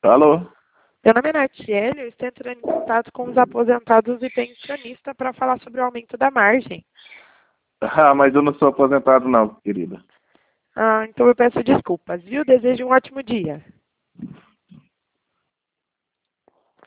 Alô? Meu nome é Nartiele, eu estou entrando em contato com os aposentados e pensionistas para falar sobre o aumento da margem. Ah, mas eu não sou aposentado não, querida. Então eu peço desculpas, viu? Desejo um ótimo dia.